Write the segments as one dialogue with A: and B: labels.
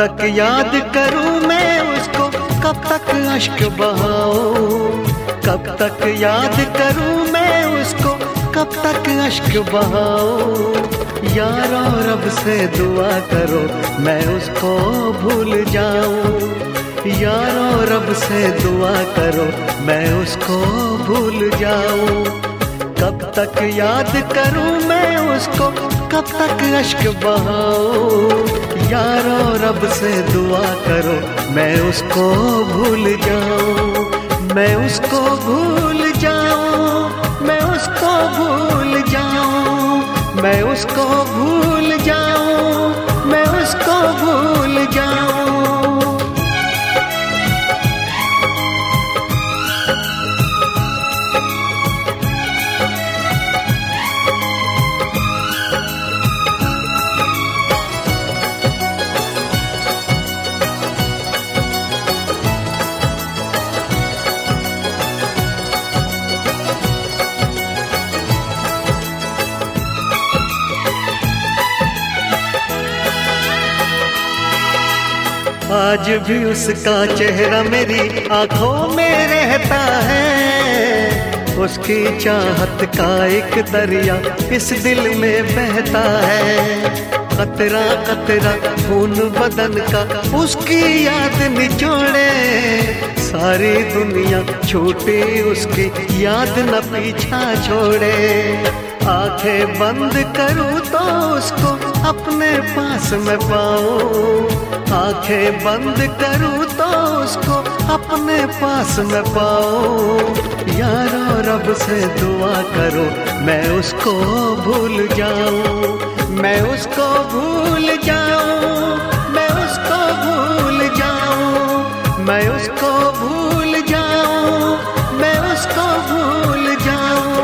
A: तक याद करूं मैं उसको, कब तक अश्क बहाऊं, कब तक याद करूं मैं उसको, कब तक अश्क बहाऊं। यारो रब से दुआ करो मैं उसको भूल जाऊं, यारो रब से दुआ करो मैं उसको भूल जाऊं। कब तक याद करूं मैं उसको, कब तक अश्क बहाऊं। यारो रब से दुआ करो मैं उसको भूल जाऊं, मैं उसको भूल जाऊं, मैं उसको भूल जाऊं, मैं उसको भूल जाऊं, मैं उसको भूल जाऊं। आज भी उसका चेहरा मेरी आंखों में रहता है, उसकी चाहत का एक दरिया इस दिल में बहता है। कतरा कतरा खून बदन का उसकी याद निचोड़े, सारी दुनिया छूटी उसकी याद न पीछा छोड़े। आंखें बंद करूं तो उसको अपने पास में पाऊं, आंखें बंद करूं तो उसको अपने पास में पाऊं। यारो रब से दुआ करो मैं उसको भूल जाऊं, मैं उसको भूल जाऊं, मैं उसको भूल जाऊं, मैं उसको भूल जाऊं, मैं उसको भूल जाऊं।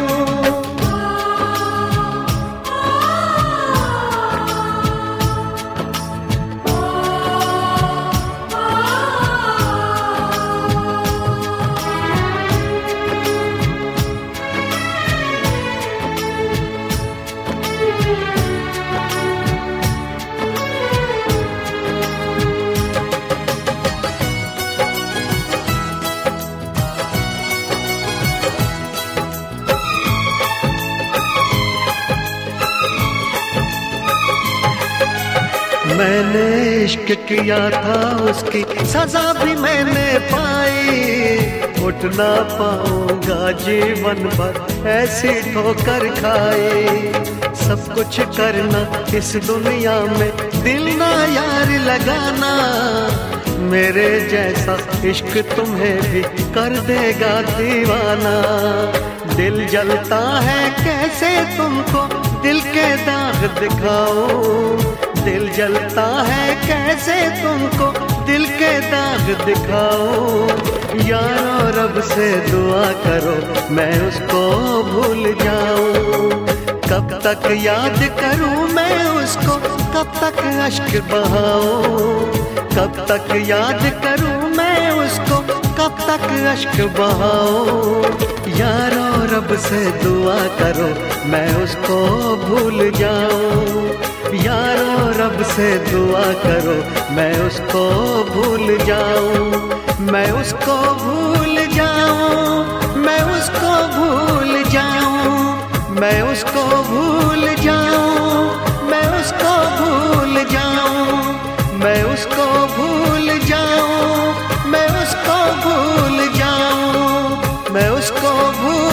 A: मैंने इश्क किया था उसकी सजा भी मैंने पाई, उठ ना पाऊंगा जीवन भर ऐसी ठोकर खाई। सब कुछ करना इस दुनिया में दिल ना यार लगाना, मेरे जैसा इश्क तुम्हें भी कर देगा दीवाना। दिल जलता है कैसे तुमको दिल के दाग दिखाऊं, दिल जलता है कैसे तुमको दिल के दाग दिखाऊं। यारो रब से दुआ करो मैं उसको भूल जाऊं, कब तक याद करूं मैं उसको, कब तक अश्क बहाऊं, कब तक याद करूं मैं उसको, कब तक अश्क बहाऊं। यारो रब से दुआ करो मैं उसको भूल जाऊं, यारो रब से दुआ करो मैं उसको भूल जाऊं, मैं उसको भूल जाऊं, मैं उसको भूल जाऊं, मैं उसको भूल जाऊं, मैं उसको भूल जाऊं, मैं उसको भूल जाऊं, मैं उसको भूल जाऊं, मैं उसको भूल